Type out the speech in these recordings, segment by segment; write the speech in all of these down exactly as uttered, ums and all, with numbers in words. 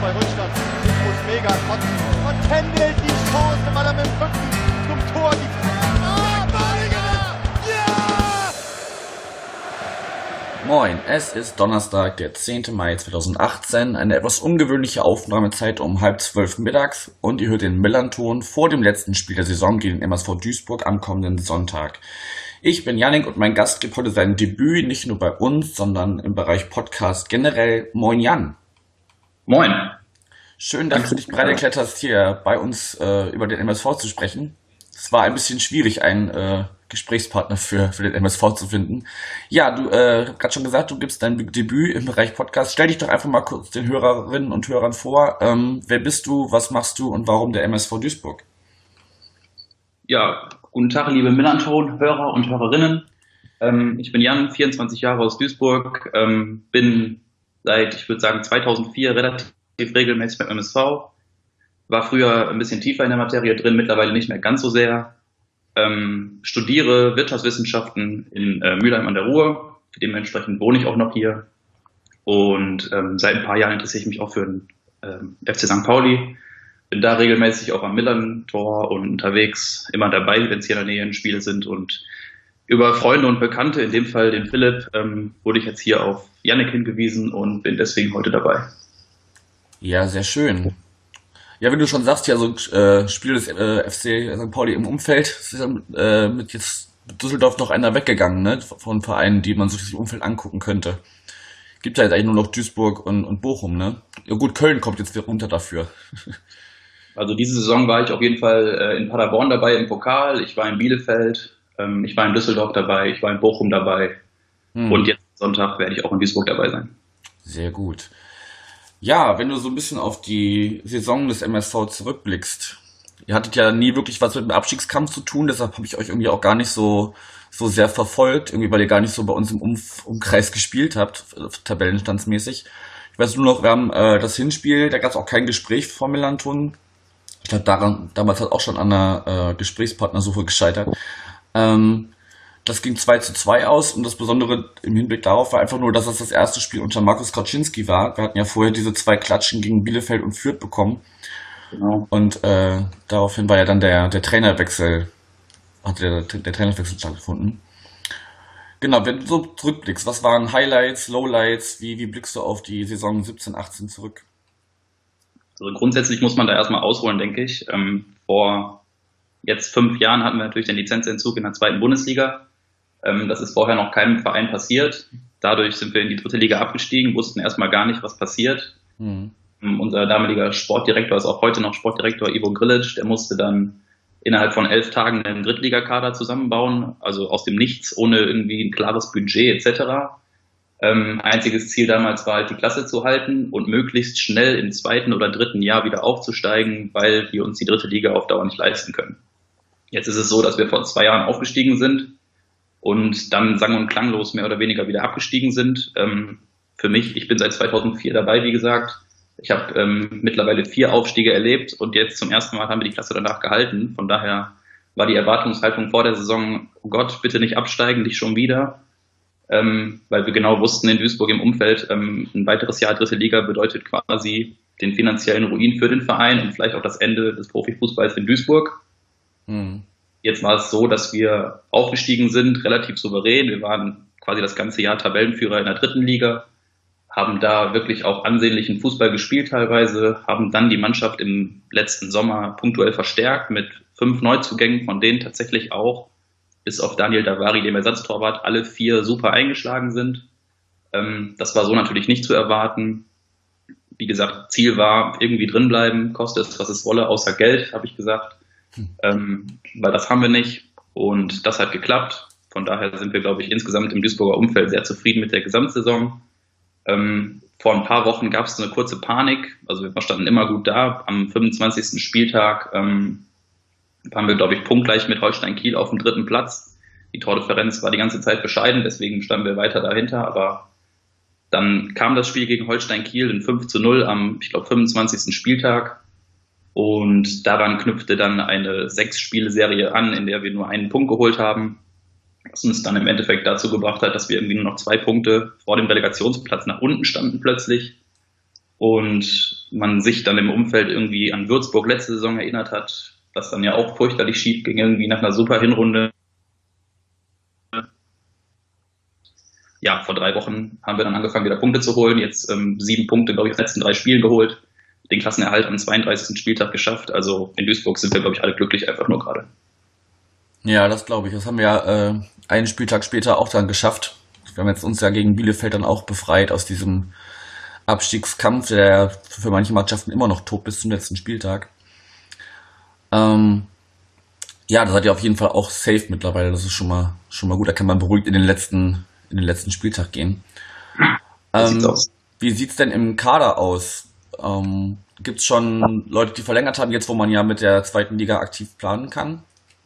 bei Rückstand. Infos mega trotzen und händelt die Chance, weil er mit dem Rücken zum Tor die Ah, Ball! Ja! Moin, es ist Donnerstag, der zehnten Mai zweitausendachtzehn, eine etwas ungewöhnliche Aufnahmezeit um halb zwölf mittags und ihr hört den Millern-Ton vor dem letzten Spiel der Saison gegen den M S V Duisburg am kommenden Sonntag. Ich bin Yannick und mein Gast gibt heute sein Debüt nicht nur bei uns, sondern im Bereich Podcast generell. Moin Jan. Moin. Schön, dass du dich bereit erklärt hast, hier bei uns äh, über den M S V zu sprechen. Es war ein bisschen schwierig, einen äh, Gesprächspartner für, für den M S V zu finden. Ja, du äh, hast gerade schon gesagt, du gibst dein Debüt im Bereich Podcast. Stell dich doch einfach mal kurz den Hörerinnen und Hörern vor. Ähm, wer bist du, was machst du und warum der M S V Duisburg? Ja, guten Tag, liebe Millern-Ton-Hörer und Hörerinnen. Ähm, ich bin Jan, vierundzwanzig Jahre aus Duisburg, ähm, bin seit, ich würde sagen, zweitausendvier relativ regelmäßig beim M S V. War früher ein bisschen tiefer in der Materie drin, mittlerweile nicht mehr ganz so sehr. Ähm, studiere Wirtschaftswissenschaften in äh, Mülheim an der Ruhr. Dementsprechend wohne ich auch noch hier. Und ähm, seit ein paar Jahren interessiere ich mich auch für den ähm, F C Sankt Pauli. Bin da regelmäßig auch am Millern-Tor und unterwegs, immer dabei, wenn es hier in der Nähe Spiele sind. Und über Freunde und Bekannte, in dem Fall den Philipp, ähm, wurde ich jetzt hier auf Yannick hingewiesen und bin deswegen heute dabei. Ja, sehr schön. Ja, wenn du schon sagst, ja, so äh, Spiel des äh, F C Sankt Pauli im Umfeld, ist ja, äh, mit jetzt Düsseldorf noch einer weggegangen, ne, von Vereinen, die man sich das Umfeld angucken könnte. Gibt ja jetzt eigentlich nur noch Duisburg und, und Bochum, ne? Ja gut, Köln kommt jetzt wieder runter dafür. Also diese Saison war ich auf jeden Fall äh, in Paderborn dabei im Pokal, ich war in Bielefeld, ähm, ich war in Düsseldorf dabei, ich war in Bochum dabei hm. und jetzt Sonntag werde ich auch in Duisburg dabei sein. Sehr gut. Ja, wenn du so ein bisschen auf die Saison des M S V zurückblickst, ihr hattet ja nie wirklich was mit dem Abstiegskampf zu tun, deshalb habe ich euch irgendwie auch gar nicht so so sehr verfolgt, irgendwie weil ihr gar nicht so bei uns im Umf- Umkreis gespielt habt, tabellenstandsmäßig. Ich weiß nur noch, wir haben äh, das Hinspiel, da gab es auch kein Gespräch vor Millern-Ton. Ich glaube, daran damals hat auch schon an einer äh, Gesprächspartnersuche gescheitert. Ähm, das ging zwei zu zwei aus und das Besondere im Hinblick darauf war einfach nur, dass es das erste Spiel unter Markus Kaczynski war. Wir hatten ja vorher diese zwei Klatschen gegen Bielefeld und Fürth bekommen. Genau. Und äh, daraufhin war ja dann der, der Trainerwechsel, hat der, der Trainerwechsel stattgefunden. Genau, wenn du so zurückblickst, was waren Highlights, Lowlights, wie, wie blickst du auf die Saison siebzehn achtzehn zurück? Also grundsätzlich muss man da erstmal ausholen, denke ich. Ähm, vor jetzt fünf Jahren hatten wir natürlich den Lizenzentzug in der zweiten Bundesliga. Ähm, das ist vorher noch keinem Verein passiert. Dadurch sind wir in die dritte Liga abgestiegen, wussten erstmal gar nicht, was passiert. Mhm. Ähm, unser damaliger Sportdirektor ist auch heute noch Sportdirektor Ivo Grilic. Der musste dann innerhalb von elf Tagen einen Drittligakader zusammenbauen, also aus dem Nichts, ohne irgendwie ein klares Budget et cetera. Ähm, einziges Ziel damals war halt, die Klasse zu halten und möglichst schnell im zweiten oder dritten Jahr wieder aufzusteigen, weil wir uns die dritte Liga auf Dauer nicht leisten können. Jetzt ist es so, dass wir vor zwei Jahren aufgestiegen sind und dann sang- und klanglos mehr oder weniger wieder abgestiegen sind. Ähm, für mich, ich bin seit zweitausendvier dabei, wie gesagt. Ich habe ähm, mittlerweile vier Aufstiege erlebt und jetzt zum ersten Mal haben wir die Klasse danach gehalten. Von daher war die Erwartungshaltung vor der Saison, oh Gott, bitte nicht absteigen, nicht schon wieder. Ähm, weil wir genau wussten in Duisburg im Umfeld, ähm, ein weiteres Jahr dritte Liga bedeutet quasi den finanziellen Ruin für den Verein und vielleicht auch das Ende des Profifußballs in Duisburg. Mhm. Jetzt war es so, dass wir aufgestiegen sind, relativ souverän. Wir waren quasi das ganze Jahr Tabellenführer in der dritten Liga, haben da wirklich auch ansehnlichen Fußball gespielt teilweise, haben dann die Mannschaft im letzten Sommer punktuell verstärkt mit fünf Neuzugängen, von denen tatsächlich auch bis auf Daniel Davari, dem Ersatztorwart, alle vier super eingeschlagen sind. Ähm, das war so natürlich nicht zu erwarten. Wie gesagt, Ziel war, irgendwie drinbleiben, koste es, was es wolle, außer Geld, habe ich gesagt. Ähm, weil das haben wir nicht und das hat geklappt. Von daher sind wir, glaube ich, insgesamt im Duisburger Umfeld sehr zufrieden mit der Gesamtsaison. Ähm, vor ein paar Wochen gab es eine kurze Panik, also wir standen immer gut da. Am fünfundzwanzigsten Spieltag ähm, waren wir, glaube ich, punktgleich mit Holstein Kiel auf dem dritten Platz. Die Tordifferenz war die ganze Zeit bescheiden, deswegen standen wir weiter dahinter, aber dann kam das Spiel gegen Holstein Kiel in fünf zu null am, ich glaube, fünfundzwanzigsten Spieltag. Und daran knüpfte dann eine Sechs-Spiele-Serie an, in der wir nur einen Punkt geholt haben, was uns dann im Endeffekt dazu gebracht hat, dass wir irgendwie nur noch zwei Punkte vor dem Relegationsplatz nach unten standen plötzlich. Und man sich dann im Umfeld irgendwie an Würzburg letzte Saison erinnert hat, was dann ja auch fürchterlich schief ging, irgendwie nach einer super Hinrunde. Ja, vor drei Wochen haben wir dann angefangen, wieder Punkte zu holen. Jetzt ähm, sieben Punkte, glaube ich, in den letzten drei Spielen geholt. Den Klassenerhalt am zweiunddreißigsten Spieltag geschafft. Also in Duisburg sind wir, glaube ich, alle glücklich, einfach nur gerade. Ja, das glaube ich. Das haben wir ja äh, einen Spieltag später auch dann geschafft. Wir haben jetzt uns ja gegen Bielefeld dann auch befreit aus diesem Abstiegskampf, der für manche Mannschaften immer noch tobt bis zum letzten Spieltag. Ähm, ja, das hat ja auf jeden Fall auch safe mittlerweile. Das ist schon mal schon mal gut. Da kann man beruhigt in den letzten in den letzten Spieltag gehen. Das Ähm, sieht's aus. wie sieht's denn im Kader aus? Ähm, gibt's schon Leute, die verlängert haben, jetzt wo man ja mit der zweiten Liga aktiv planen kann?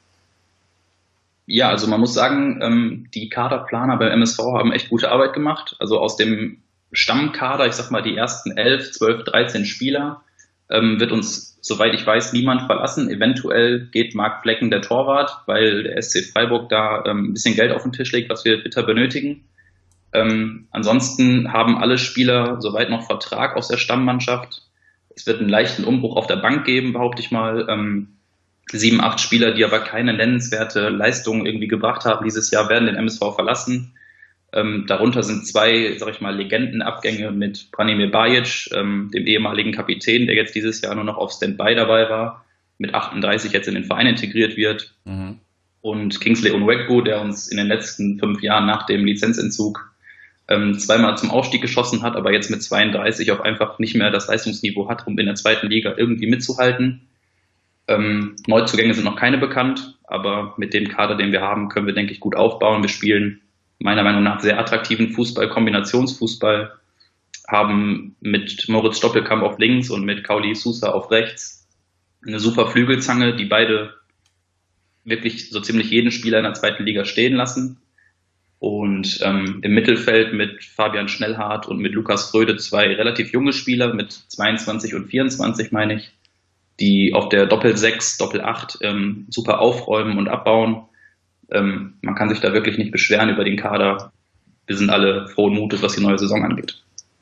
Ja, also man muss sagen, ähm, die Kaderplaner beim M S V haben echt gute Arbeit gemacht. Also aus dem Stammkader, ich sag mal die ersten elf, zwölf, dreizehn Spieler, ähm, wird uns, soweit ich weiß, niemand verlassen. Eventuell geht Marc Flecken, der Torwart, weil der S C Freiburg da ähm, ein bisschen Geld auf den Tisch legt, was wir bitter benötigen. Ähm, ansonsten haben alle Spieler soweit noch Vertrag aus der Stammmannschaft. Es wird einen leichten Umbruch auf der Bank geben, behaupte ich mal. Ähm, sieben, acht Spieler, die aber keine nennenswerte Leistung irgendwie gebracht haben dieses Jahr, werden den M S V verlassen. Ähm, darunter sind zwei, sag ich mal, Legendenabgänge mit Branimir Bajic, ähm, dem ehemaligen Kapitän, der jetzt dieses Jahr nur noch auf Standby dabei war, mit achtunddreißig jetzt in den Verein integriert wird. Mhm. Und Kingsley Onwegbu, der uns in den letzten fünf Jahren nach dem Lizenzentzug ähm, zweimal zum Aufstieg geschossen hat, aber jetzt mit zweiunddreißig auch einfach nicht mehr das Leistungsniveau hat, um in der zweiten Liga irgendwie mitzuhalten. Ähm, Neuzugänge sind noch keine bekannt, aber mit dem Kader, den wir haben, können wir, denke ich, gut aufbauen. Wir spielen meiner Meinung nach sehr attraktiven Fußball, Kombinationsfußball, haben mit Moritz Stoppelkamp auf links und mit Kauli Sousa auf rechts eine super Flügelzange, die beide wirklich so ziemlich jeden Spieler in der zweiten Liga stehen lassen. Und ähm, im Mittelfeld mit Fabian Schnellhardt und mit Lukas Fröde zwei relativ junge Spieler mit zweiundzwanzig und vierundzwanzig, meine ich, die auf der Doppel-Sechs, Doppel-Acht ähm, super aufräumen und abbauen. Ähm, man kann sich da wirklich nicht beschweren über den Kader. Wir sind alle frohen Mutes, was die neue Saison angeht.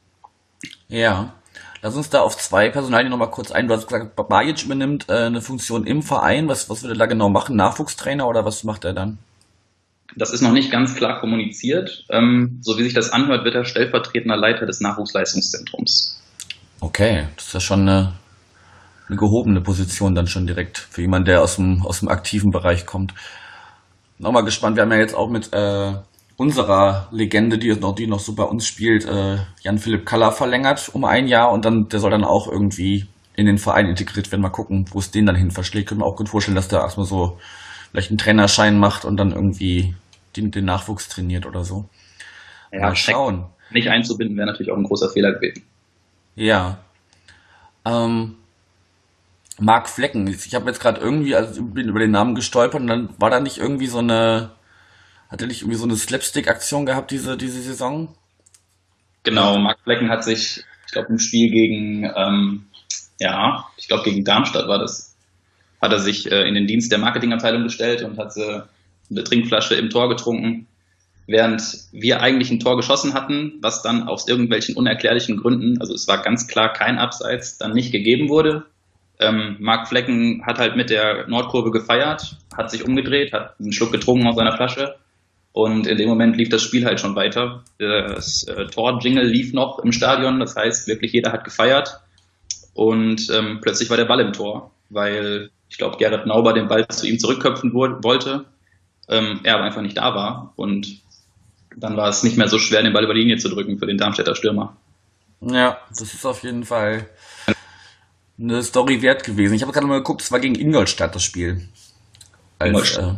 Ja, lass uns da auf zwei Personalien nochmal kurz ein. Du hast gesagt, Bajic übernimmt äh, eine Funktion im Verein. Was, was würde er da genau machen? Nachwuchstrainer oder was macht er dann? Das ist noch nicht ganz klar kommuniziert. Ähm, so wie sich das anhört, wird er stellvertretender Leiter des Nachwuchsleistungszentrums. Okay, das ist ja schon eine eine gehobene Position dann schon direkt für jemanden, der aus dem, aus dem aktiven Bereich kommt. Nochmal gespannt, wir haben ja jetzt auch mit äh, unserer Legende, die noch, die noch so bei uns spielt, äh, Jan-Philipp Kaller verlängert um ein Jahr und dann der soll dann auch irgendwie in den Verein integriert werden. Mal gucken, wo es den dann hin verschlägt. Können wir auch gut vorstellen, dass der erstmal so vielleicht einen Trainerschein macht und dann irgendwie den, den Nachwuchs trainiert oder so. Ja, mal schauen. Nicht einzubinden wäre natürlich auch ein großer Fehler gewesen. Ja. Ähm, Marc Flecken. Ich habe jetzt gerade irgendwie, also bin über den Namen gestolpert und dann war da nicht irgendwie so eine, hat er nicht irgendwie so eine Slapstick-Aktion gehabt diese diese Saison? Genau, Marc Flecken hat sich, ich glaube im Spiel gegen, ähm, ja, ich glaube gegen Darmstadt war das, hat er sich äh, in den Dienst der Marketingabteilung gestellt und hat äh, eine Trinkflasche im Tor getrunken, während wir eigentlich ein Tor geschossen hatten, was dann aus irgendwelchen unerklärlichen Gründen, also es war ganz klar kein Abseits, dann nicht gegeben wurde. Ähm, Marc Flecken hat halt mit der Nordkurve gefeiert, hat sich umgedreht, hat einen Schluck getrunken aus seiner Flasche und in dem Moment lief das Spiel halt schon weiter. Das äh, Tor-Jingle lief noch im Stadion, das heißt wirklich jeder hat gefeiert und ähm, plötzlich war der Ball im Tor, weil ich glaube Gerrit Nauber den Ball zu ihm zurückköpfen wo- wollte, ähm, er aber einfach nicht da war und dann war es nicht mehr so schwer, den Ball über die Linie zu drücken für den Darmstädter Stürmer. Ja, das ist auf jeden Fall eine Story wert gewesen. Ich habe gerade mal geguckt, es war gegen Ingolstadt das Spiel. Als, Ingolstadt. Äh,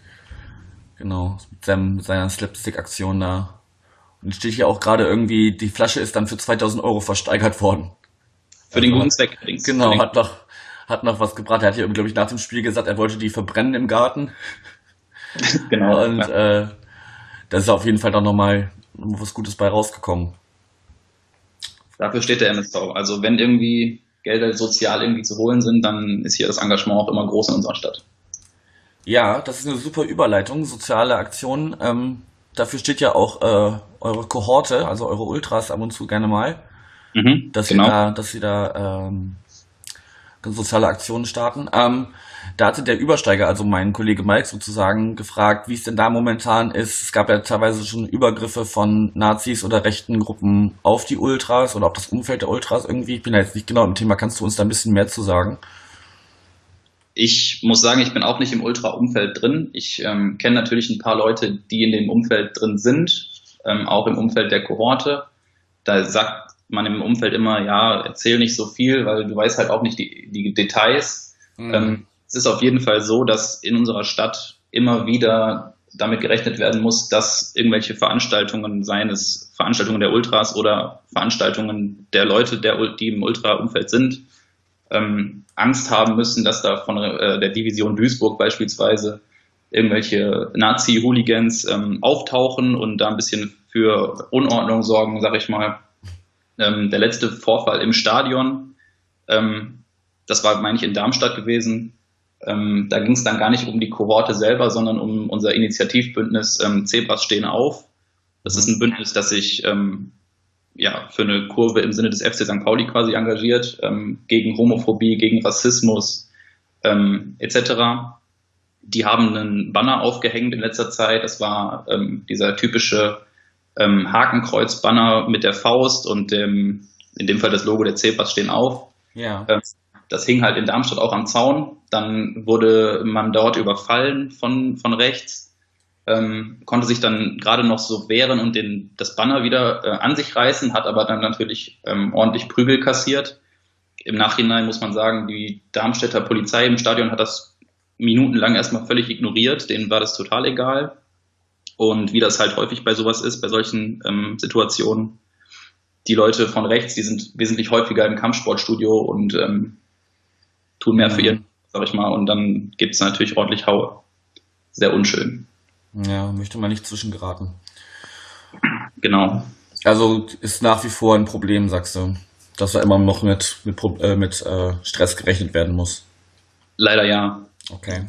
genau, mit, seinem, mit seiner Slapstick-Aktion da. Und steht hier auch gerade irgendwie, die Flasche ist dann für zweitausend Euro versteigert worden. Für den guten Zweck. Links. Genau, hat noch, hat noch was gebracht. Er hat hier, glaube ich, nach dem Spiel gesagt, er wollte die verbrennen im Garten. Genau. Und ja. äh, da ist auf jeden Fall dann nochmal was Gutes bei rausgekommen. Dafür steht der M S V. Also wenn irgendwie Gelder sozial irgendwie zu holen sind, dann ist hier das Engagement auch immer groß in unserer Stadt. Ja, das ist eine super Überleitung, soziale Aktionen. Ähm, dafür steht ja auch äh, eure Kohorte, also eure Ultras ab und zu gerne mal. Mhm, dass genau. sie da, dass sie da ähm, soziale Aktionen starten. Ähm, da hatte der Übersteiger, also mein Kollege Mike sozusagen, gefragt, wie es denn da momentan ist. Es gab ja teilweise schon Übergriffe von Nazis oder rechten Gruppen auf die Ultras oder auf das Umfeld der Ultras irgendwie. Ich bin da jetzt nicht genau im Thema. Kannst du uns da ein bisschen mehr zu sagen? Ich muss sagen, ich bin auch nicht im Ultra-Umfeld drin. Ich ähm, kenne natürlich ein paar Leute, die in dem Umfeld drin sind, ähm, auch im Umfeld der Kohorte. Da sagt man im Umfeld immer, ja, erzähl nicht so viel, weil du weißt halt auch nicht die, die Details. Mhm. Ähm, es ist auf jeden Fall so, dass in unserer Stadt immer wieder damit gerechnet werden muss, dass irgendwelche Veranstaltungen, seien es Veranstaltungen der Ultras oder Veranstaltungen der Leute, der, die im Ultra-Umfeld sind, ähm, Angst haben müssen, dass da von äh, der Division Duisburg beispielsweise irgendwelche Nazi-Hooligans ähm, auftauchen und da ein bisschen für Unordnung sorgen, sag ich mal. Ähm, der letzte Vorfall im Stadion, ähm, das war, meine ich, in Darmstadt gewesen. Ähm, da ging es dann gar nicht um die Kohorte selber, sondern um unser Initiativbündnis ähm, Zebras stehen auf. Das ist ein Bündnis, das sich ähm, ja, für eine Kurve im Sinne des F C Sankt Pauli quasi engagiert, ähm, gegen Homophobie, gegen Rassismus ähm, et cetera. Die haben einen Banner aufgehängt in letzter Zeit. Das war ähm, dieser typische ähm, Hakenkreuz-Banner mit der Faust und dem, in dem Fall das Logo der Zebras stehen auf. Ja. Ähm, das hing halt in Darmstadt auch am Zaun. Dann wurde man dort überfallen von, von rechts. Ähm, konnte sich dann gerade noch so wehren und den, das Banner wieder äh, an sich reißen, hat aber dann natürlich ähm, ordentlich Prügel kassiert. Im Nachhinein muss man sagen, die Darmstädter Polizei im Stadion hat das minutenlang erstmal völlig ignoriert, denen war das total egal. Und wie das halt häufig bei sowas ist, bei solchen ähm, Situationen, die Leute von rechts, die sind wesentlich häufiger im Kampfsportstudio und ähm, tun mehr für ihren, sag ich mal, und dann gibt es natürlich ordentlich Haue. Sehr unschön. Ja, möchte man nicht zwischengeraten. Genau. Also ist nach wie vor ein Problem, sagst du, dass da immer noch mit, mit, äh, mit äh, Stress gerechnet werden muss. Leider ja. Okay.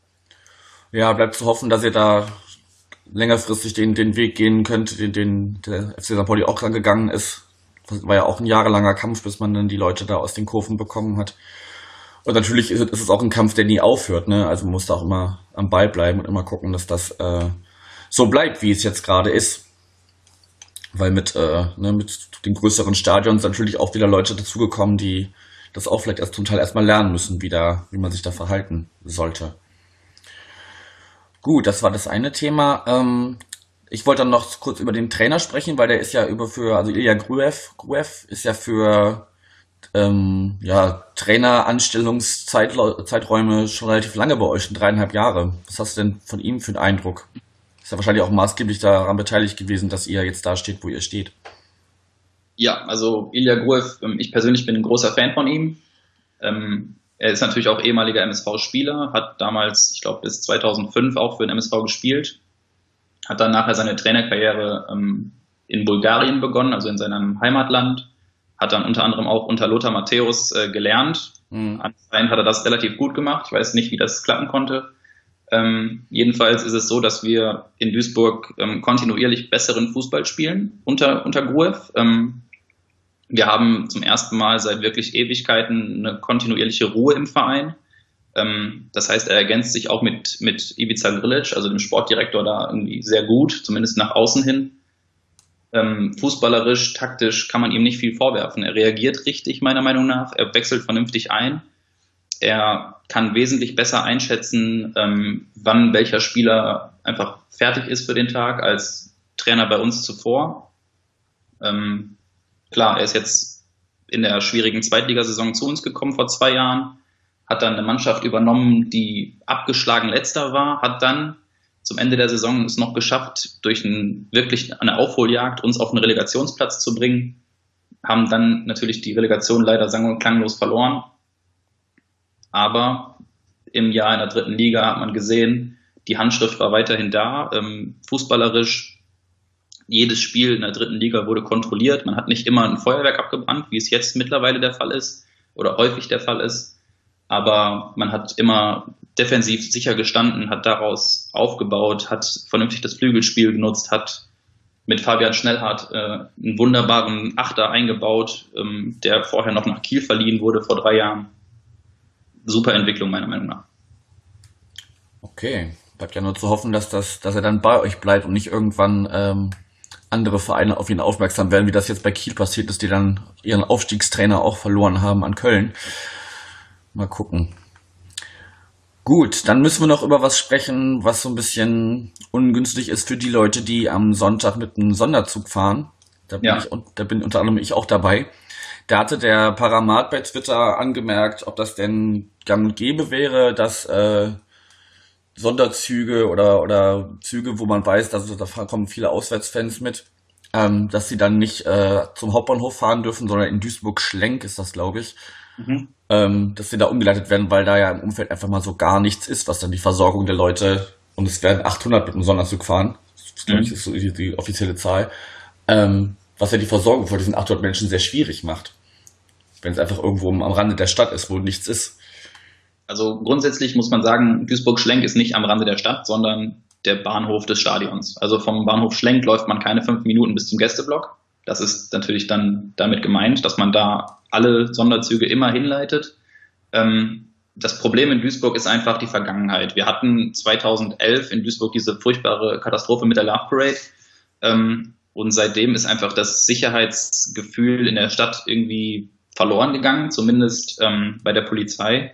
Ja, bleibt zu hoffen, dass ihr da längerfristig den, den Weg gehen könnt, den, den der F C Sankt Pauli auch gegangen ist. Das war ja auch ein jahrelanger Kampf, bis man dann die Leute da aus den Kurven bekommen hat. Und natürlich ist es auch ein Kampf, der nie aufhört, ne? Also man muss da auch immer am Ball bleiben und immer gucken, dass das äh, so bleibt, wie es jetzt gerade ist. Weil mit, äh, ne, mit den größeren Stadions natürlich auch wieder Leute dazugekommen, die das auch vielleicht erst zum Teil erstmal lernen müssen, wie, da, wie man sich da verhalten sollte. Gut, das war das eine Thema. Ähm, ich wollte dann noch kurz über den Trainer sprechen, weil der ist ja über für, also Ilya Gruev, Gruev ist ja für ähm, ja, Traineranstellungszeiträume schon relativ lange bei euch, schon dreieinhalb Jahre. Was hast du denn von ihm für einen Eindruck? Ist ja wahrscheinlich auch maßgeblich daran beteiligt gewesen, dass ihr jetzt da steht, wo ihr steht. Ja, also Ilya Gruev, ich persönlich bin ein großer Fan von ihm. Ähm, er ist natürlich auch ehemaliger M S V-Spieler, hat damals, ich glaube, bis zweitausendfünf auch für den M S V gespielt, hat dann nachher seine Trainerkarriere ähm, in Bulgarien begonnen, also in seinem Heimatland, hat dann unter anderem auch unter Lothar Matthäus äh, gelernt. Mhm. Anscheinend hat er das relativ gut gemacht. Ich weiß nicht, wie das klappen konnte. Ähm, jedenfalls ist es so, dass wir in Duisburg ähm, kontinuierlich besseren Fußball spielen unter, unter Gruev. Ähm, wir haben zum ersten Mal seit wirklich Ewigkeiten eine kontinuierliche Ruhe im Verein. Ähm, das heißt, er ergänzt sich auch mit, mit Ivica Grilic, also dem Sportdirektor, da irgendwie sehr gut, zumindest nach außen hin. Ähm, fußballerisch, taktisch kann man ihm nicht viel vorwerfen. Er reagiert richtig, meiner Meinung nach. Er wechselt vernünftig ein. Er kann wesentlich besser einschätzen, ähm, wann welcher Spieler einfach fertig ist für den Tag als Trainer bei uns zuvor. Ähm, klar, er ist jetzt in der schwierigen Zweitligasaison zu uns gekommen vor zwei Jahren, hat dann eine Mannschaft übernommen, die abgeschlagen letzter war, hat dann zum Ende der Saison es noch geschafft, durch ein, wirklich eine Aufholjagd uns auf einen Relegationsplatz zu bringen, haben dann natürlich die Relegation leider sang- und klanglos verloren. Aber im Jahr in der dritten Liga hat man gesehen, die Handschrift war weiterhin da. Ähm, fußballerisch, jedes Spiel in der dritten Liga wurde kontrolliert. Man hat nicht immer ein Feuerwerk abgebrannt, wie es jetzt mittlerweile der Fall ist oder häufig der Fall ist. Aber man hat immer defensiv sicher gestanden, hat daraus aufgebaut, hat vernünftig das Flügelspiel genutzt, hat mit Fabian Schnellhardt äh, einen wunderbaren Achter eingebaut, ähm, der vorher noch nach Kiel verliehen wurde vor drei Jahren. Super Entwicklung meiner Meinung nach. Okay, bleibt ja nur zu hoffen, dass das, dass er dann bei euch bleibt und nicht irgendwann ähm, andere Vereine auf ihn aufmerksam werden, wie das jetzt bei Kiel passiert ist, die dann ihren Aufstiegstrainer auch verloren haben an Köln. Mal gucken. Gut, dann müssen wir noch über was sprechen, was so ein bisschen ungünstig ist für die Leute, die am Sonntag mit einem Sonderzug fahren. Da bin, Ja. ich, da bin unter anderem ich auch dabei. Da hatte der Paramat bei Twitter angemerkt, ob das denn gang und gäbe wäre, dass äh, Sonderzüge oder oder Züge, wo man weiß, dass da kommen viele Auswärtsfans mit, ähm, dass sie dann nicht äh, zum Hauptbahnhof fahren dürfen, sondern in Duisburg-Schlenk ist das, glaube ich. Mhm. Ähm, dass sie da umgeleitet werden, weil da ja im Umfeld einfach mal so gar nichts ist, was dann die Versorgung der Leute, und es werden achthundert mit dem Sonderzug fahren, das glaube ich, ist so die, die offizielle Zahl, ähm, was ja die Versorgung von diesen achthundert Menschen sehr schwierig macht, wenn es einfach irgendwo am Rande der Stadt ist, wo nichts ist. Also grundsätzlich muss man sagen, Duisburg-Schlenk ist nicht am Rande der Stadt, sondern der Bahnhof des Stadions. Also vom Bahnhof Schlenk läuft man keine fünf Minuten bis zum Gästeblock. Das ist natürlich dann damit gemeint, dass man da alle Sonderzüge immer hinleitet. Ähm, das Problem in Duisburg ist einfach die Vergangenheit. Wir hatten zweitausendelf in Duisburg diese furchtbare Katastrophe mit der Love Parade. Ähm, und seitdem ist einfach das Sicherheitsgefühl in der Stadt irgendwie verloren gegangen, zumindest ähm, bei der Polizei.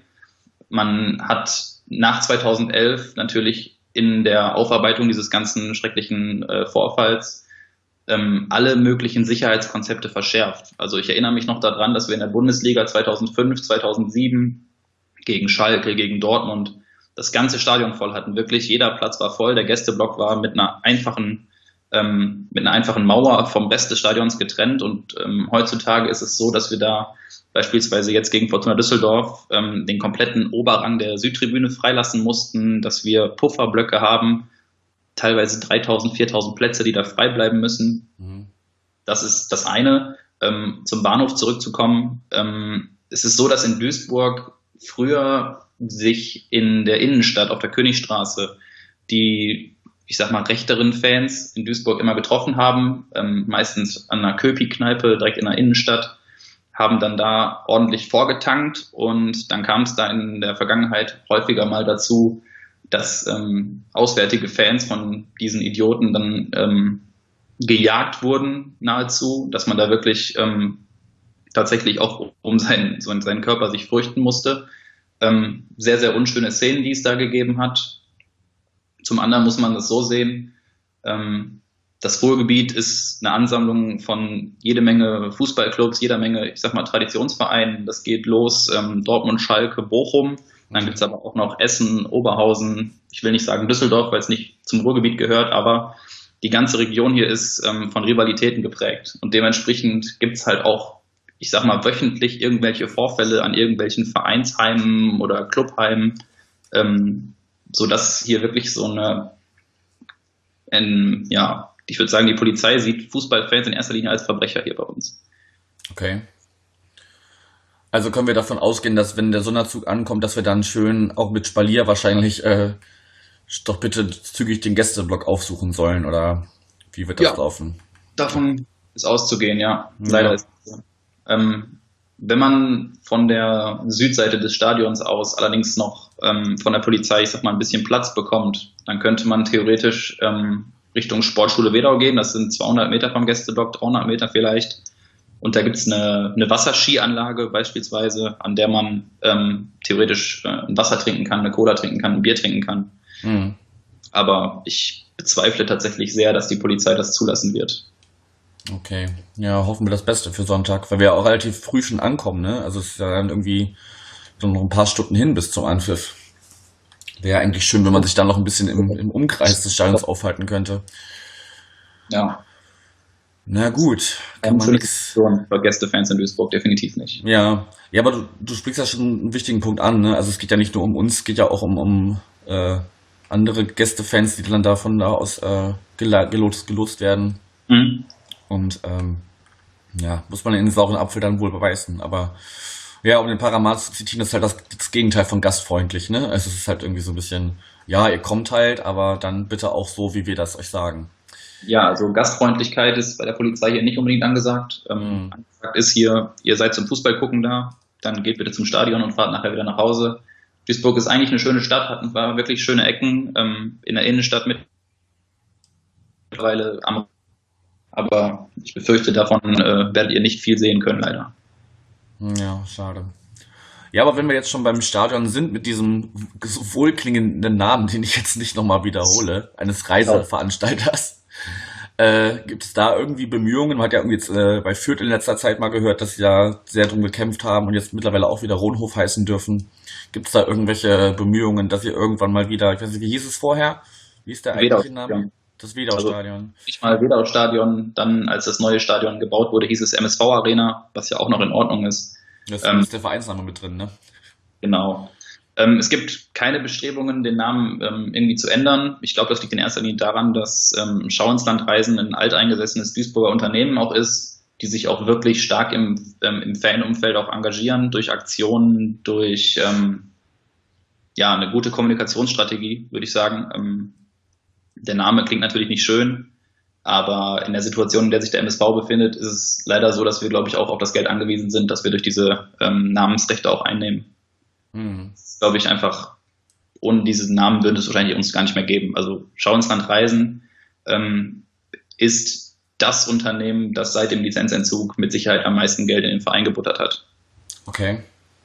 Man hat nach zweitausendelf natürlich in der Aufarbeitung dieses ganzen schrecklichen äh, Vorfalls ähm, alle möglichen Sicherheitskonzepte verschärft. Also ich erinnere mich noch daran, dass wir in der Bundesliga zweitausendfünf, zweitausendsieben gegen Schalke, gegen Dortmund das ganze Stadion voll hatten. Wirklich jeder Platz war voll. Der Gästeblock war mit einer einfachen ähm, mit einer einfachen Mauer vom Rest des Stadions getrennt. Und ähm, heutzutage ist es so, dass wir da beispielsweise jetzt gegen Fortuna Düsseldorf ähm, den kompletten Oberrang der Südtribüne freilassen mussten, dass wir Pufferblöcke haben, teilweise dreitausend, viertausend Plätze, die da frei bleiben müssen. Mhm. Das ist das eine. Ähm, zum Bahnhof zurückzukommen. Ähm, es ist so, dass in Duisburg früher sich in der Innenstadt auf der Königstraße die, ich sag mal, rechteren Fans in Duisburg immer getroffen haben, ähm, meistens an einer Köpi-Kneipe direkt in der Innenstadt, haben dann da ordentlich vorgetankt, und dann kam es da in der Vergangenheit häufiger mal dazu, dass ähm, auswärtige Fans von diesen Idioten dann ähm, gejagt wurden nahezu, dass man da wirklich ähm, tatsächlich auch um seinen, so seinen Körper sich fürchten musste. Ähm, sehr, sehr unschöne Szenen, die es da gegeben hat. Zum anderen muss man das so sehen, ähm, das Ruhrgebiet ist eine Ansammlung von jede Menge Fußballclubs, jeder Menge, ich sag mal, Traditionsvereinen. Das geht los, ähm, Dortmund, Schalke, Bochum. Dann gibt's aber auch noch Essen, Oberhausen, ich will nicht sagen Düsseldorf, weil es nicht zum Ruhrgebiet gehört, aber die ganze Region hier ist ähm, von Rivalitäten geprägt. Und dementsprechend gibt's halt auch, ich sag mal, wöchentlich irgendwelche Vorfälle an irgendwelchen Vereinsheimen oder Clubheimen, ähm, sodass hier wirklich so eine, ein, ja, ich würde sagen, die Polizei sieht Fußballfans in erster Linie als Verbrecher hier bei uns. Okay. Also können wir davon ausgehen, dass wenn der Sonderzug ankommt, dass wir dann schön auch mit Spalier wahrscheinlich äh, doch bitte zügig den Gästeblock aufsuchen sollen, oder wie wird das ja, laufen? Davon ist auszugehen, ja. Leider ja. ist es so. Ähm, wenn man von der Südseite des Stadions aus allerdings noch ähm, von der Polizei, ich sag mal, ein bisschen Platz bekommt, dann könnte man theoretisch ähm, Richtung Sportschule Wedau gehen. Das sind zweihundert Meter vom Gästeblock, dreihundert Meter vielleicht. Und da gibt's eine, eine Wasserskianlage beispielsweise, an der man ähm, theoretisch äh, ein Wasser trinken kann, eine Cola trinken kann, ein Bier trinken kann. Mhm. Aber ich bezweifle tatsächlich sehr, dass die Polizei das zulassen wird. Okay, ja, hoffen wir das Beste für Sonntag, weil wir ja auch relativ früh schon ankommen, ne? Also es ist ja dann irgendwie so noch ein paar Stunden hin bis zum Anpfiff. Wäre eigentlich schön, wenn man sich dann noch ein bisschen im, im Umkreis des Stadions aufhalten könnte. Ja. Na gut, kann man nichts. Für Gästefans in Duisburg definitiv nicht. Ja, ja, aber du, du sprichst ja schon einen wichtigen Punkt an, ne? Also es geht ja nicht nur um uns, es geht ja auch um, um äh, andere Gästefans, die dann da von da aus äh, gelotst, gelotst werden. Mhm. Und ähm, ja, muss man in den sauren Apfel dann wohl beweisen. Aber ja, um den Paramat zu zitieren, ist halt das, das Gegenteil von gastfreundlich, ne? Also es ist halt irgendwie so ein bisschen, ja, ihr kommt halt, aber dann bitte auch so, wie wir das euch sagen. Ja, also Gastfreundlichkeit ist bei der Polizei hier nicht unbedingt angesagt. Ähm, Mhm. angesagt ist hier, ihr seid zum Fußball gucken da, dann geht bitte zum Stadion und fahrt nachher wieder nach Hause. Duisburg ist eigentlich eine schöne Stadt, hat ein paar wirklich schöne Ecken, ähm, in der Innenstadt mittlerweile am, aber ich befürchte, davon äh, werdet ihr nicht viel sehen können, leider. Ja, schade. Ja, aber wenn wir jetzt schon beim Stadion sind mit diesem so wohlklingenden Namen, den ich jetzt nicht nochmal wiederhole, eines Reiseveranstalters, äh, gibt es da irgendwie Bemühungen? Man hat ja irgendwie jetzt äh, bei Fürth in letzter Zeit mal gehört, dass sie da sehr drum gekämpft haben und jetzt mittlerweile auch wieder Ronhof heißen dürfen. Gibt es da irgendwelche Bemühungen, dass ihr irgendwann mal wieder, ich weiß nicht, wie hieß es vorher? Wie ist der eigentliche Name? Das Wedau-Stadion. Also, ich mal Wedau-Stadion, dann als das neue Stadion gebaut wurde, hieß es M S V-Arena, was ja auch noch in Ordnung ist. Das Ähm, ist der Vereinsname mit drin, ne? Genau. Ähm, es gibt keine Bestrebungen, den Namen ähm, irgendwie zu ändern. Ich glaube, das liegt in erster Linie daran, dass ähm, Schau ins Land Reisen ein alteingesessenes Duisburger Unternehmen auch ist, die sich auch wirklich stark im, ähm, im Fanumfeld auch engagieren, durch Aktionen, durch ähm, ja, eine gute Kommunikationsstrategie, würde ich sagen. Ähm, der Name klingt natürlich nicht schön, aber in der Situation, in der sich der M S V befindet, ist es leider so, dass wir, glaube ich, auch auf das Geld angewiesen sind, dass wir durch diese ähm, Namensrechte auch einnehmen. Hm. Das ist, glaube ich, einfach, ohne diesen Namen würde es wahrscheinlich uns gar nicht mehr geben. Also Schau ins Land Reisen ähm, ist das Unternehmen, das seit dem Lizenzentzug mit Sicherheit am meisten Geld in den Verein gebuttert hat. Okay.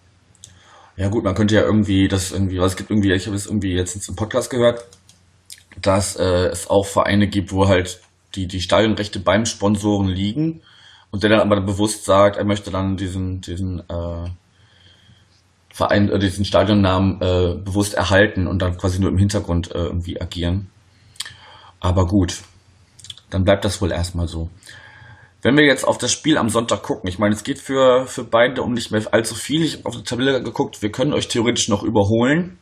Ja gut, man könnte ja irgendwie das irgendwie, was es gibt irgendwie, ich habe es irgendwie jetzt im Podcast gehört, dass äh, es auch Vereine gibt, wo halt die die Stadionrechte beim Sponsoren liegen und der dann aber bewusst sagt, er möchte dann diesen diesen äh, Verein, äh, diesen Stadionnamen äh, bewusst erhalten und dann quasi nur im Hintergrund äh, irgendwie agieren. Aber gut, dann bleibt das wohl erstmal so. Wenn wir jetzt auf das Spiel am Sonntag gucken, ich meine, es geht für, für beide um nicht mehr allzu viel. Ich habe auf die Tabelle geguckt, wir können euch theoretisch noch überholen.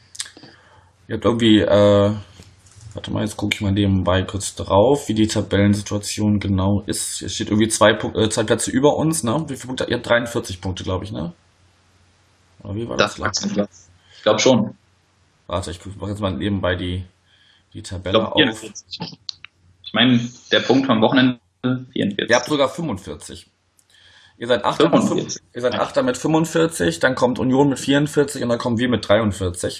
Ihr habt irgendwie, äh, warte mal, jetzt gucke ich mal nebenbei kurz drauf, wie die Tabellensituation genau ist. Hier steht irgendwie zwei, Punk- äh, zwei Plätze über uns, ne? Wie viele Punkte? Ihr habt dreiundvierzig Punkte, glaube ich, ne? Oder wie war das? Das Platz. Ich glaube schon. Warte, ich mache jetzt mal nebenbei die, die Ich Tabelle glaube auf. vierundvierzig. Ich meine, der Punkt vom Wochenende vierundvierzig. Ihr habt sogar fünfundvierzig. Ihr seid Achter mit, fünfundvierzig. ihr seid Achter mit fünfundvierzig, dann kommt Union mit vierundvierzig und dann kommen wir mit dreiundvierzig.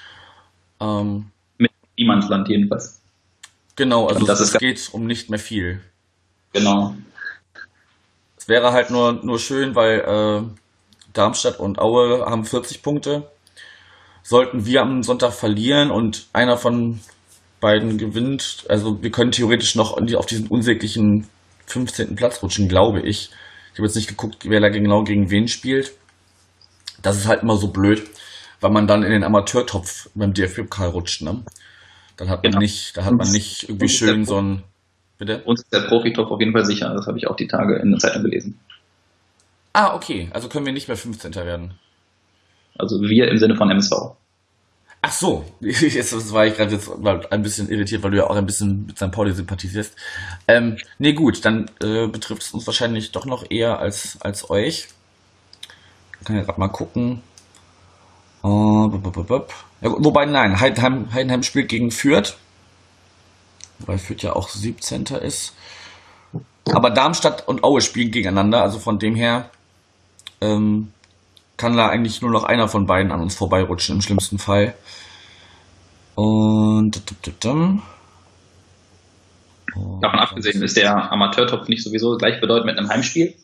Ähm, Mit Niemandsland jedenfalls. genau, also Und das es ist- geht um nicht mehr viel. Genau. Es wäre halt nur, nur schön, weil äh, Darmstadt und Aue haben vierzig Punkte. Sollten wir am Sonntag verlieren und einer von beiden gewinnt, also wir können theoretisch noch auf diesen unsäglichen fünfzehnten Platz rutschen, glaube ich. Ich habe jetzt nicht geguckt, wer da genau gegen wen spielt. Das ist halt immer so blöd, weil man dann in den Amateurtopf beim D F B-Pokal rutscht, ne? Dann hat man Genau. nicht, da hat man nicht irgendwie Und ist schön der- so ein, bitte? Uns ist der Profitopf auf jeden Fall sicher. Das habe ich auch die Tage in der Zeitung gelesen. Ah, okay, also können wir nicht mehr fünfzehnter werden. Also wir im Sinne von M S V. Ach so, jetzt das war ich gerade jetzt war ein bisschen irritiert, weil du ja auch ein bisschen mit Sankt Pauli sympathisierst. Ähm, nee, gut, dann äh, betrifft es uns wahrscheinlich doch noch eher als, als euch. Ich kann ja gerade mal gucken. Uh, bup, bup, bup, bup. Ja, wobei, nein, Heidenheim, Heidenheim spielt gegen Fürth. Wobei Fürth ja auch siebzehnter ist. Aber Darmstadt und Aue spielen gegeneinander, also von dem her ähm, kann da eigentlich nur noch einer von beiden an uns vorbeirutschen, im schlimmsten Fall. Und Davon abgesehen, ist der Amateurtopf nicht sowieso gleichbedeutend mit einem Heimspiel?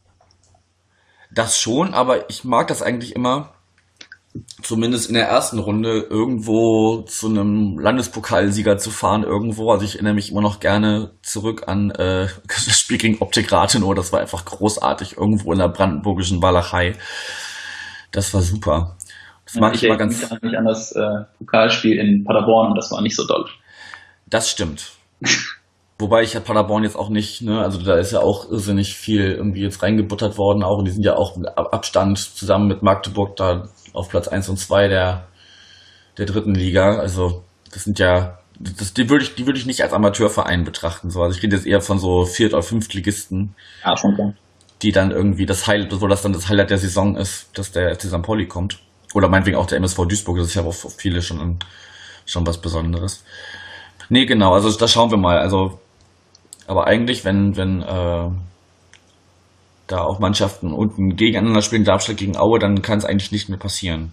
das schon, aber ich mag das eigentlich immer, zumindest in der ersten Runde, irgendwo zu einem Landespokalsieger zu fahren irgendwo. Also ich erinnere mich immer noch gerne zurück an äh, das Spiel gegen Optik Rathenow. Das war einfach großartig, irgendwo in der brandenburgischen Walachei. Das war super. Das mag ich, ich immer erinnere ganz... mich an das äh, Pokalspiel in Paderborn und das war nicht so doll. Das stimmt. Wobei ich ja Paderborn jetzt auch nicht, ne, also da ist ja auch irrsinnig viel irgendwie jetzt reingebuttert worden auch und die sind ja auch mit Ab- Abstand zusammen mit Magdeburg da auf Platz eins und zwei der, der dritten Liga. Also das sind ja, das, die würde ich, die würde ich nicht als Amateurverein betrachten. So. Also ich rede jetzt eher von so Viert- oder Fünftligisten, Ja, schon klar. die dann irgendwie das Highlight, wo das dann das Highlight der Saison ist, dass der F C Sankt Pauli kommt. Oder meinetwegen auch der M S V Duisburg, das ist ja auch für viele schon, schon was Besonderes. Nee, genau, also da schauen wir mal. Also Aber eigentlich, wenn, wenn äh, da auch Mannschaften unten gegeneinander spielen, Darmstadt gegen Aue, dann kann es eigentlich nicht mehr passieren.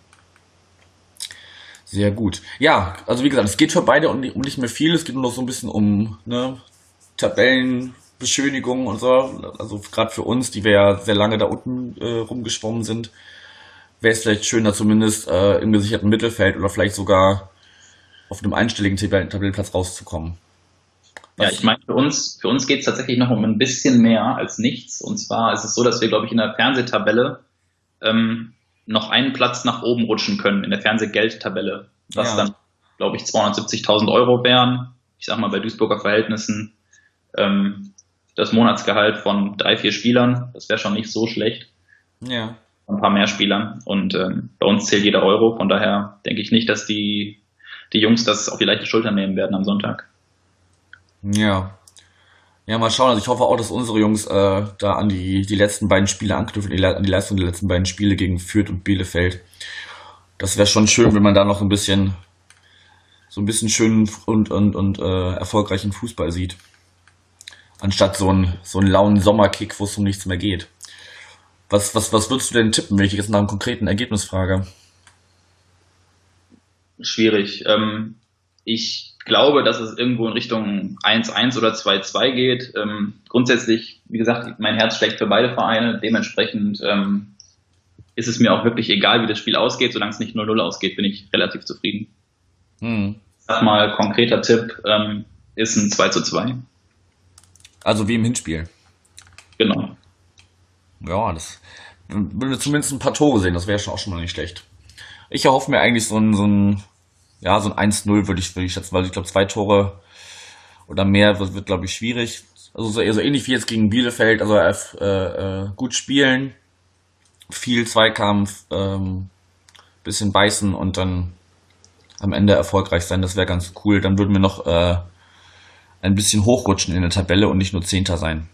Sehr gut. Ja, also wie gesagt, es geht für beide um, um nicht mehr viel. Es geht nur noch so ein bisschen um ne, Tabellenbeschönigung und so. Also gerade für uns, die wir ja sehr lange da unten äh, rumgeschwommen sind, wäre es vielleicht schöner zumindest äh, im gesicherten Mittelfeld oder vielleicht sogar auf einem einstelligen Tabellen Tabellenplatz rauszukommen. Was? Ja, ich meine, für uns, für uns geht es tatsächlich noch um ein bisschen mehr als nichts. Und zwar ist es so, dass wir, glaube ich, in der Fernsehtabelle ähm, noch einen Platz nach oben rutschen können, in der Fernsehgeldtabelle. Was ja. dann, glaube ich, zweihundertsiebzigtausend Euro wären. Ich sag mal, bei Duisburger Verhältnissen ähm, das Monatsgehalt von drei, vier Spielern. Das wäre schon nicht so schlecht. Ja. Ein paar mehr Spielern. Und ähm, bei uns zählt jeder Euro. Von daher denke ich nicht, dass die, die Jungs das auf die leichte Schulter nehmen werden am Sonntag. Ja. Ja, mal schauen. Also ich hoffe auch, dass unsere Jungs äh, da an die, die letzten beiden Spiele anknüpfen, die, an die Leistung der letzten beiden Spiele gegen Fürth und Bielefeld. Das wäre schon schön, wenn man da noch ein bisschen so ein bisschen schönen und, und, und äh, erfolgreichen Fußball sieht. Anstatt so einen so einen lauen Sommerkick, wo es um nichts mehr geht. Was, was, was würdest du denn tippen, wenn ich jetzt nach einem konkreten Ergebnis frage? Schwierig. Ähm, ich glaube, dass es irgendwo in Richtung eins eins oder zwei zwei geht. Ähm, grundsätzlich, wie gesagt, mein Herz schlägt für beide Vereine. Dementsprechend ähm, ist es mir auch wirklich egal, wie das Spiel ausgeht. Solange es nicht null null ausgeht, bin ich relativ zufrieden. Hm. Sag mal, konkreter Tipp ähm, ist ein zwei zu zwei. Also wie im Hinspiel. Genau. Ja, das würden wir zumindest ein paar Tore sehen, das wäre schon auch schon mal nicht schlecht. Ich erhoffe mir eigentlich so ein, so ein, ja, so ein eins null würde ich, würde ich schätzen, weil ich glaube, zwei Tore oder mehr wird, wird glaube ich, schwierig. Also so, so ähnlich wie jetzt gegen Bielefeld, also äh, äh, gut spielen, viel Zweikampf, ähm, bisschen beißen und dann am Ende erfolgreich sein, das wäre ganz cool. Dann würden wir noch äh, ein bisschen hochrutschen in der Tabelle und nicht nur Zehnter sein.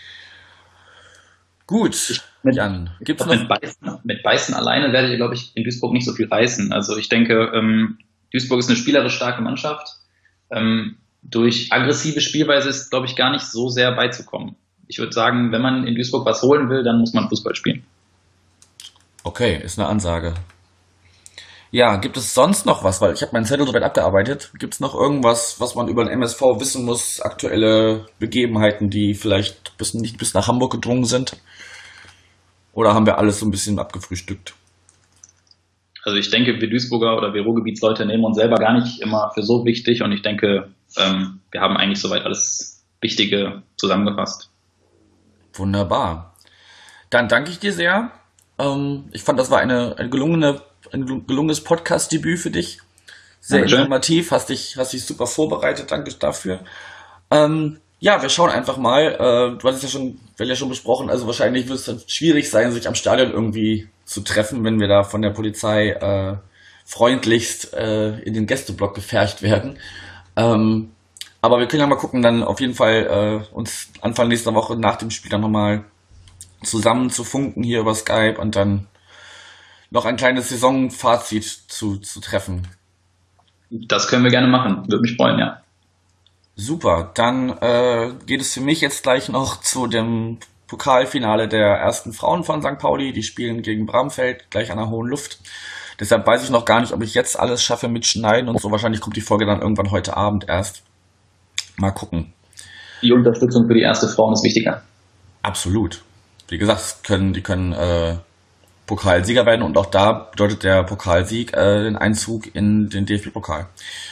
Gut, mit, Jan, gibt's noch? Mit Beißen, mit Beißen alleine werde ich, glaube ich, in Duisburg nicht so viel reißen. Also ich denke, ähm, Duisburg ist eine spielerisch starke Mannschaft. Ähm, durch aggressive Spielweise ist, glaube ich, gar nicht so sehr beizukommen. Ich würde sagen, wenn man in Duisburg was holen will, dann muss man Fußball spielen. Okay, ist eine Ansage. Ja, gibt es sonst noch was? Weil ich habe meinen Zettel soweit abgearbeitet. Gibt es noch irgendwas, was man über den M S V wissen muss? Aktuelle Begebenheiten, die vielleicht bis, nicht bis nach Hamburg gedrungen sind? Oder haben wir alles so ein bisschen abgefrühstückt? Also ich denke, wir Duisburger oder wir Ruhrgebietsleute nehmen uns selber gar nicht immer für so wichtig. Und ich denke, ähm, wir haben eigentlich soweit alles Wichtige zusammengefasst. Wunderbar. Dann danke ich dir sehr. Ähm, ich fand, das war eine, eine gelungene ein gelungenes Podcast-Debüt für dich. Sehr Dankeschön. Informativ, hast dich, hast dich super vorbereitet, danke dafür. Ähm, ja, wir schauen einfach mal. Äh, du hast es ja schon, wir haben ja schon besprochen, also wahrscheinlich wird es dann schwierig sein, sich am Stadion irgendwie zu treffen, wenn wir da von der Polizei äh, freundlichst äh, in den Gästeblock gefercht werden. Ähm, aber wir können ja mal gucken, dann auf jeden Fall äh, uns Anfang nächster Woche nach dem Spiel dann nochmal zusammen zu funken hier über Skype und dann noch ein kleines Saisonfazit zu, zu treffen. Das können wir gerne machen. Würde mich freuen, ja. Super. Dann äh, geht es für mich jetzt gleich noch zu dem Pokalfinale der ersten Frauen von Sankt Pauli. Die spielen gegen Bramfeld gleich an der Hohen Luft. Deshalb weiß ich noch gar nicht, ob ich jetzt alles schaffe mit Schneiden und so. Wahrscheinlich kommt die Folge dann irgendwann heute Abend erst. Mal gucken. Die Unterstützung für die erste Frauen ist wichtiger. Absolut. Wie gesagt, können, die können äh, Pokalsieger werden und auch da bedeutet der Pokalsieg äh, den Einzug in den D F B-Pokal.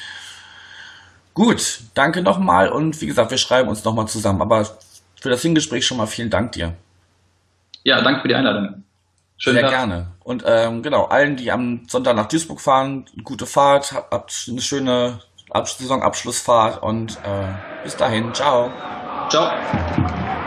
Gut, danke nochmal und wie gesagt, wir schreiben uns nochmal zusammen. Aber für das Hingespräch schon mal vielen Dank dir. Ja, danke für die Einladung. Schönen Sehr Tag. gerne. Und ähm, genau, allen, die am Sonntag nach Duisburg fahren, gute Fahrt, habt eine schöne Ab- Saisonabschlussfahrt und äh, bis dahin. Ciao. Ciao.